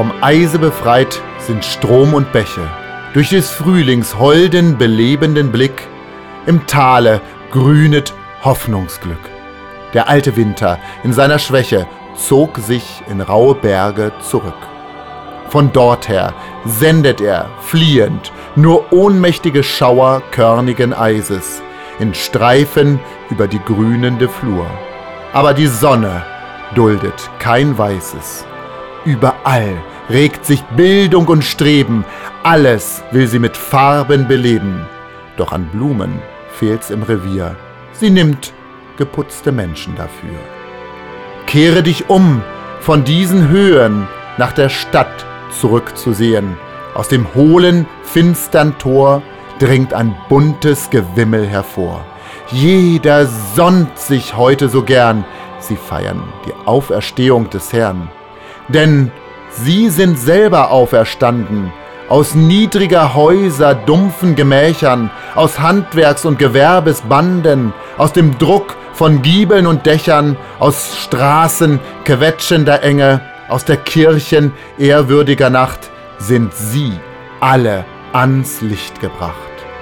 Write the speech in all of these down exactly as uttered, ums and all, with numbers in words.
Vom Eise befreit sind Strom und Bäche, durch des Frühlings holden, belebenden Blick, im Tale grünet Hoffnungsglück. Der alte Winter in seiner Schwäche zog sich in raue Berge zurück. Von dorther sendet er, fliehend, nur ohnmächtige Schauer körnigen Eises, in Streifen über die grünende Flur. Aber die Sonne duldet kein Weißes. Überall regt sich Bildung und Streben, alles will sie mit Farben beleben. Doch an Blumen fehlt's im Revier, sie nimmt geputzte Menschen dafür. Kehre dich um, von diesen Höhen nach der Stadt zurückzusehen. Aus dem hohlen, finstern Tor dringt ein buntes Gewimmel hervor. Jeder sonnt sich heute so gern, sie feiern die Auferstehung des Herrn. Denn sie sind selber auferstanden, aus niedriger Häuser dumpfen Gemächern, aus Handwerks- und Gewerbesbanden, aus dem Druck von Giebeln und Dächern, aus Straßen quetschender Enge, aus der Kirchen ehrwürdiger Nacht sind sie alle ans Licht gebracht.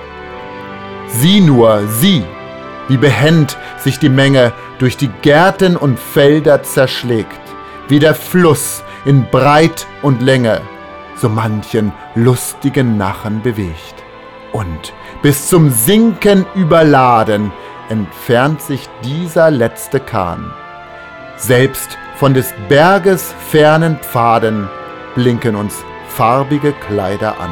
Sieh nur, sieh, wie behend sich die Menge durch die Gärten und Felder zerschlägt, wie der Fluss in Breit und Länge so manchen lustigen Narren bewegt. Und bis zum Sinken überladen entfernt sich dieser letzte Kahn. Selbst von des Berges fernen Pfaden blinken uns farbige Kleider an.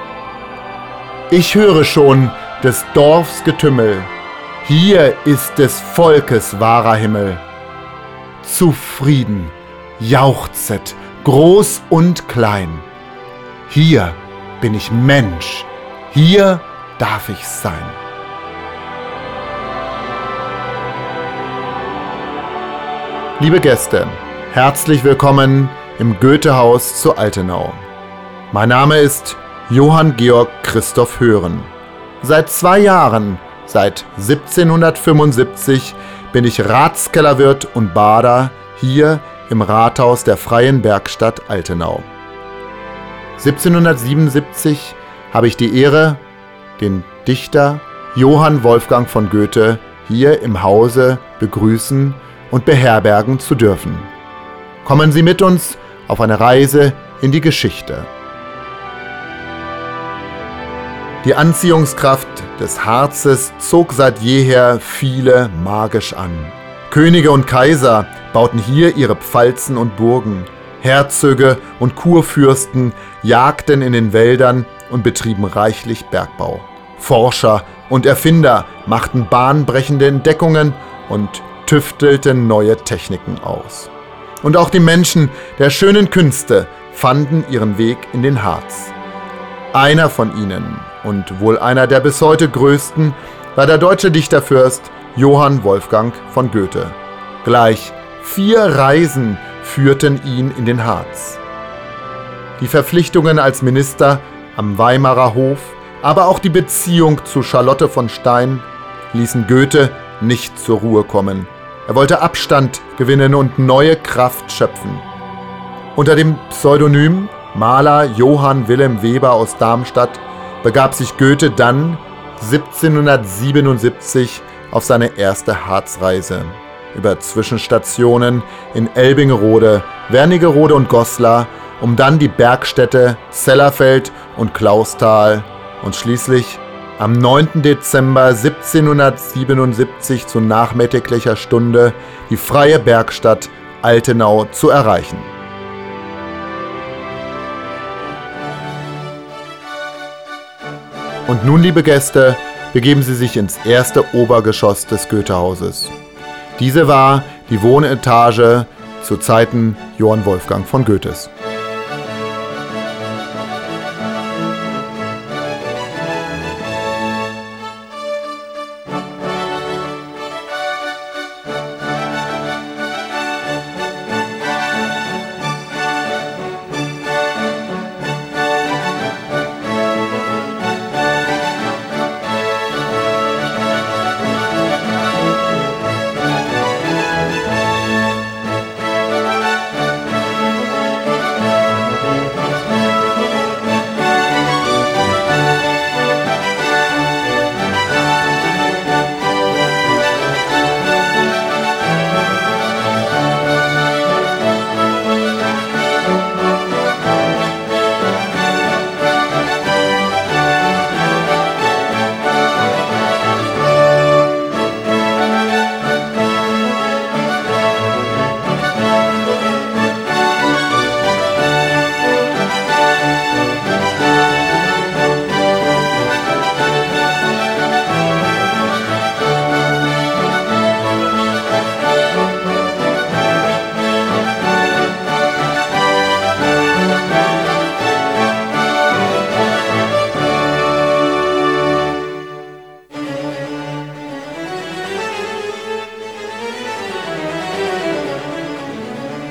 Ich höre schon des Dorfs Getümmel, hier ist des Volkes wahrer Himmel. Zufrieden jauchzet groß und klein. Hier bin ich Mensch, hier darf ich sein. Liebe Gäste, herzlich willkommen im Goethehaus zu Altenau. Mein Name ist Johann Georg Christoph Hören. Seit zwei Jahren, seit siebzehnhundertfünfundsiebzig, bin ich Ratskellerwirt und Bader hier im Rathaus der Freien Bergstadt Altenau. siebzehnhundertsiebenundsiebzig habe ich die Ehre, den Dichter Johann Wolfgang von Goethe hier im Hause begrüßen und beherbergen zu dürfen. Kommen Sie mit uns auf eine Reise in die Geschichte. Die Anziehungskraft des Harzes zog seit jeher viele magisch an. Könige und Kaiser bauten hier ihre Pfalzen und Burgen. Herzöge und Kurfürsten jagten in den Wäldern und betrieben reichlich Bergbau. Forscher und Erfinder machten bahnbrechende Entdeckungen und tüftelten neue Techniken aus. Und auch die Menschen der schönen Künste fanden ihren Weg in den Harz. Einer von ihnen und wohl einer der bis heute größten war der deutsche Dichterfürst Johann Wolfgang von Goethe. Gleich vier Reisen führten ihn in den Harz. Die Verpflichtungen als Minister am Weimarer Hof, aber auch die Beziehung zu Charlotte von Stein ließen Goethe nicht zur Ruhe kommen. Er wollte Abstand gewinnen und neue Kraft schöpfen. Unter dem Pseudonym Maler Johann Wilhelm Weber aus Darmstadt begab sich Goethe dann siebzehnhundertsiebenundsiebzig auf seine erste Harzreise. Über Zwischenstationen in Elbingerode, Wernigerode und Goslar, um dann die Bergstädte Zellerfeld und Clausthal und schließlich am neunten Dezember siebzehnhundertsiebenundsiebzig zu nachmittäglicher Stunde die freie Bergstadt Altenau zu erreichen. Und nun, liebe Gäste, begeben Sie sich ins erste Obergeschoss des Goethehauses. Diese war die Wohnetage zu Zeiten Johann Wolfgang von Goethes.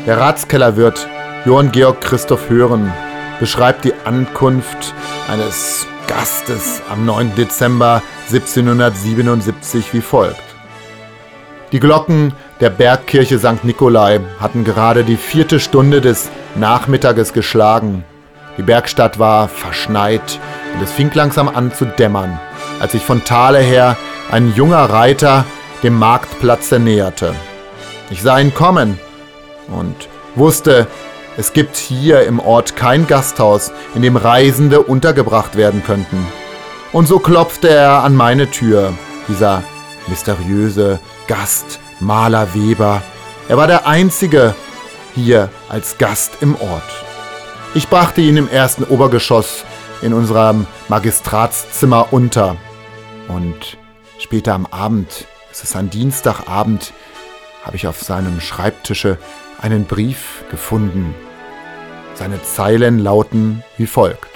Der Ratskellerwirt Johann Georg Christoph Hören beschreibt die Ankunft eines Gastes am neunten Dezember siebzehnhundertsiebenundsiebzig wie folgt. Die Glocken der Bergkirche Sankt Nikolai hatten gerade die vierte Stunde des Nachmittages geschlagen. Die Bergstadt war verschneit und es fing langsam an zu dämmern, als sich von Thale her ein junger Reiter dem Marktplatze näherte. Ich sah ihn kommen und wusste, es gibt hier im Ort kein Gasthaus, in dem Reisende untergebracht werden könnten. Und so klopfte er an meine Tür, dieser mysteriöse Gast, Maler Weber. Er war der Einzige hier als Gast im Ort. Ich brachte ihn im ersten Obergeschoss in unserem Magistratszimmer unter. Und später am Abend, es ist ein Dienstagabend, habe ich auf seinem Schreibtische einen Brief gefunden. Seine Zeilen lauten wie folgt.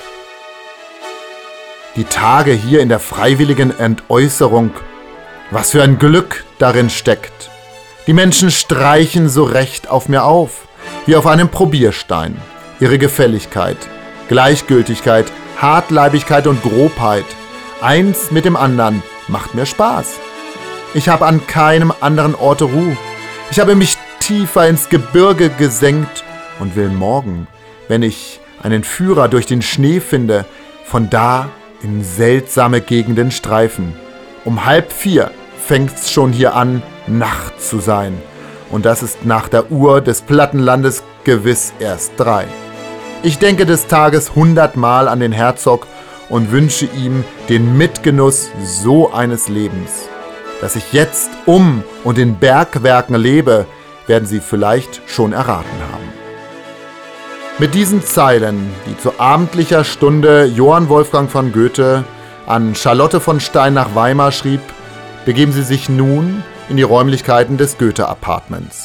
Die Tage hier in der freiwilligen Entäußerung, was für ein Glück darin steckt. Die Menschen streichen so recht auf mir auf, wie auf einem Probierstein. Ihre Gefälligkeit, Gleichgültigkeit, Hartleibigkeit und Grobheit, eins mit dem anderen, macht mir Spaß. Ich habe an keinem anderen Orte Ruhe. Ich habe mich tiefer ins Gebirge gesenkt und will morgen, wenn ich einen Führer durch den Schnee finde, von da in seltsame Gegenden streifen. Um halb vier fängt's schon hier an, Nacht zu sein. Und das ist nach der Uhr des Plattenlandes gewiss erst drei. Ich denke des Tages hundertmal an den Herzog und wünsche ihm den Mitgenuss so eines Lebens. Dass ich jetzt um und in Bergwerken lebe, werden Sie vielleicht schon erraten haben. Mit diesen Zeilen, die zu abendlicher Stunde Johann Wolfgang von Goethe an Charlotte von Stein nach Weimar schrieb, begeben Sie sich nun in die Räumlichkeiten des Goethe-Apartments.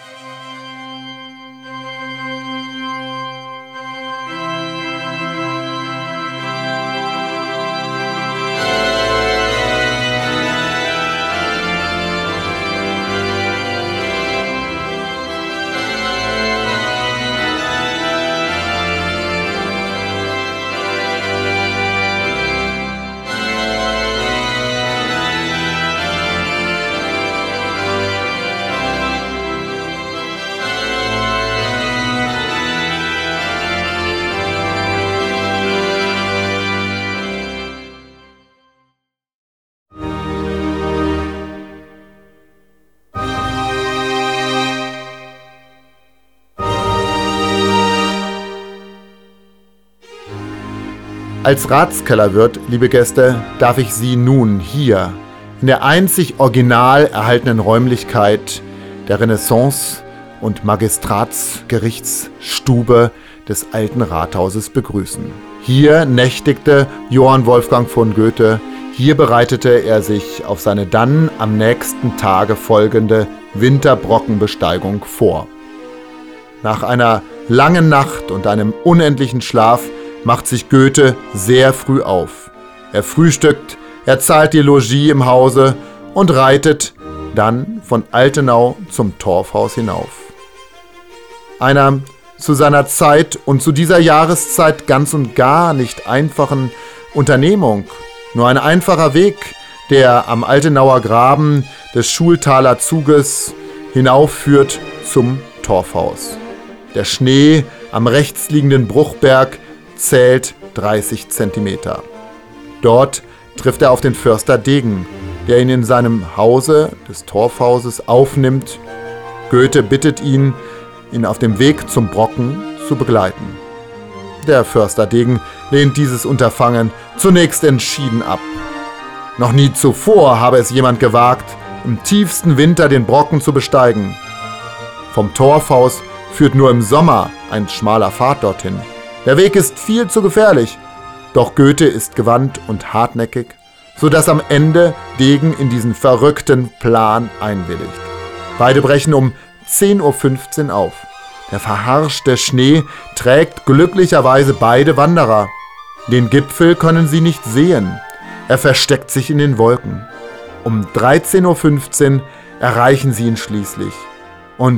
Als Ratskellerwirt, liebe Gäste, darf ich Sie nun hier in der einzig original erhaltenen Räumlichkeit der Renaissance- und Magistratsgerichtsstube des alten Rathauses begrüßen. Hier nächtigte Johann Wolfgang von Goethe, hier bereitete er sich auf seine dann am nächsten Tage folgende Winterbrockenbesteigung vor. Nach einer langen Nacht und einem unendlichen Schlaf macht sich Goethe sehr früh auf. Er frühstückt, er zahlt die Logis im Hause und reitet dann von Altenau zum Torfhaus hinauf. Einer zu seiner Zeit und zu dieser Jahreszeit ganz und gar nicht einfachen Unternehmung, nur ein einfacher Weg, der am Altenauer Graben des Schultaler Zuges hinaufführt zum Torfhaus. Der Schnee am rechts liegenden Bruchberg zählt dreißig Zentimeter. Dort trifft er auf den Förster Degen, der ihn in seinem Hause des Torfhauses aufnimmt. Goethe bittet ihn, ihn auf dem Weg zum Brocken zu begleiten. Der Förster Degen lehnt dieses Unterfangen zunächst entschieden ab. Noch nie zuvor habe es jemand gewagt, im tiefsten Winter den Brocken zu besteigen. Vom Torfhaus führt nur im Sommer ein schmaler Pfad dorthin. Der Weg ist viel zu gefährlich, doch Goethe ist gewandt und hartnäckig, sodass am Ende Degen in diesen verrückten Plan einwilligt. Beide brechen um zehn Uhr fünfzehn auf. Der verharschte Schnee trägt glücklicherweise beide Wanderer. Den Gipfel können sie nicht sehen. Er versteckt sich in den Wolken. Um dreizehn Uhr fünfzehn erreichen sie ihn schließlich. Und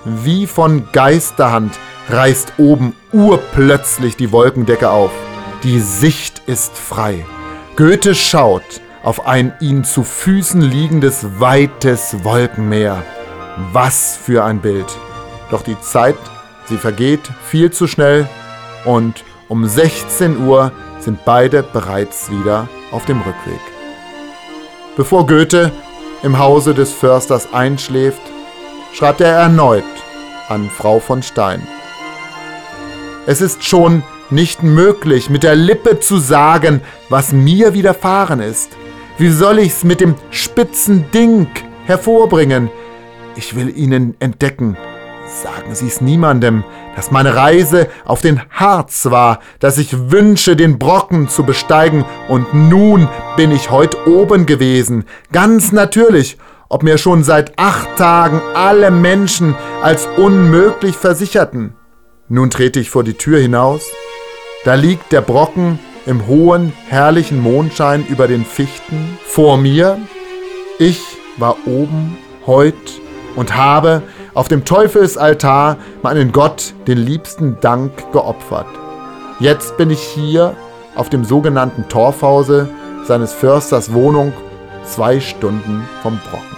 wie von Geisterhand reißt oben urplötzlich die Wolkendecke auf. Die Sicht ist frei. Goethe schaut auf ein ihm zu Füßen liegendes weites Wolkenmeer. Was für ein Bild! Doch die Zeit, sie vergeht viel zu schnell und um sechzehn Uhr sind beide bereits wieder auf dem Rückweg. Bevor Goethe im Hause des Försters einschläft, schreibt er erneut an Frau von Stein. Es ist schon nicht möglich, mit der Lippe zu sagen, was mir widerfahren ist. Wie soll ich's mit dem spitzen Ding hervorbringen? Ich will Ihnen entdecken, sagen Sie's niemandem, dass meine Reise auf den Harz war, dass ich wünsche, den Brocken zu besteigen, und nun bin ich heut oben gewesen, ganz natürlich, ob mir schon seit acht Tagen alle Menschen als unmöglich versicherten. Nun trete ich vor die Tür hinaus, da liegt der Brocken im hohen, herrlichen Mondschein über den Fichten vor mir. Ich war oben heut und habe auf dem Teufelsaltar meinen Gott den liebsten Dank geopfert. Jetzt bin ich hier auf dem sogenannten Torfhause seines Försters Wohnung, zwei Stunden vom Brocken.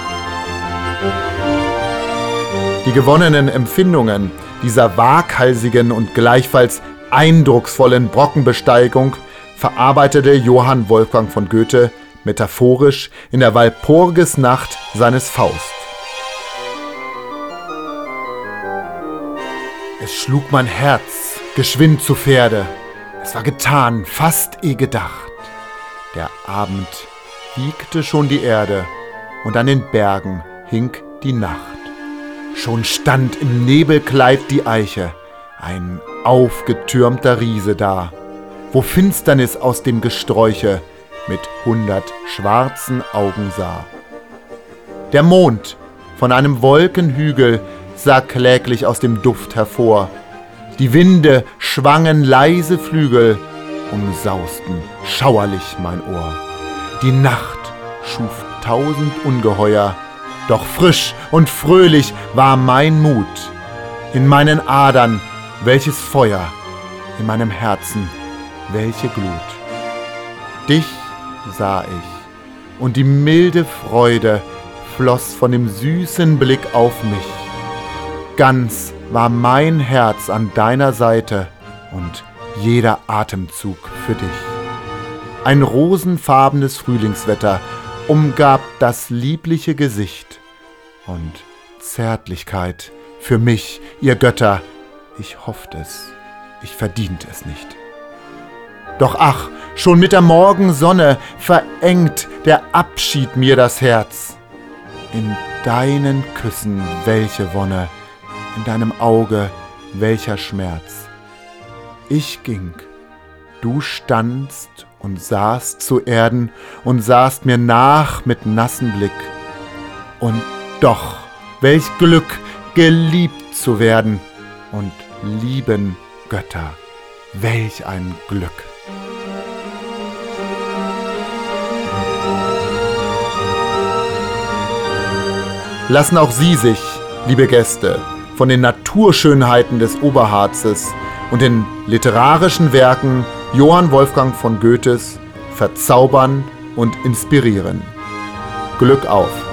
Die gewonnenen Empfindungen dieser waghalsigen und gleichfalls eindrucksvollen Brockenbesteigung verarbeitete Johann Wolfgang von Goethe metaphorisch in der Walpurgisnacht seines Faust. Es schlug mein Herz geschwind zu Pferde, es war getan, fast eh gedacht. Der Abend wiegte schon die Erde, und an den Bergen hing die Nacht. Schon stand im Nebelkleid die Eiche, ein aufgetürmter Riese da, wo Finsternis aus dem Gesträuche mit hundert schwarzen Augen sah. Der Mond von einem Wolkenhügel sah kläglich aus dem Duft hervor, die Winde schwangen leise Flügel, umsausten schauerlich mein Ohr. Die Nacht schuf tausend Ungeheuer, doch frisch und fröhlich war mein Mut. In meinen Adern welches Feuer, in meinem Herzen welche Glut. Dich sah ich, und die milde Freude floss von dem süßen Blick auf mich. Ganz war mein Herz an deiner Seite und jeder Atemzug für dich. Ein rosenfarbenes Frühlingswetter umgab das liebliche Gesicht, und Zärtlichkeit für mich, ihr Götter, ich hofft es, ich verdient es nicht. Doch ach, schon mit der Morgensonne verengt der Abschied mir das Herz. In deinen Küssen welche Wonne, in deinem Auge welcher Schmerz. Ich ging, du standst und sahst zu Erden und sahst mir nach mit nassem Blick. Und doch, welch Glück, geliebt zu werden, und lieben Götter, welch ein Glück. Lassen auch Sie sich, liebe Gäste, von den Naturschönheiten des Oberharzes und den literarischen Werken Johann Wolfgang von Goethes verzaubern und inspirieren. Glück auf!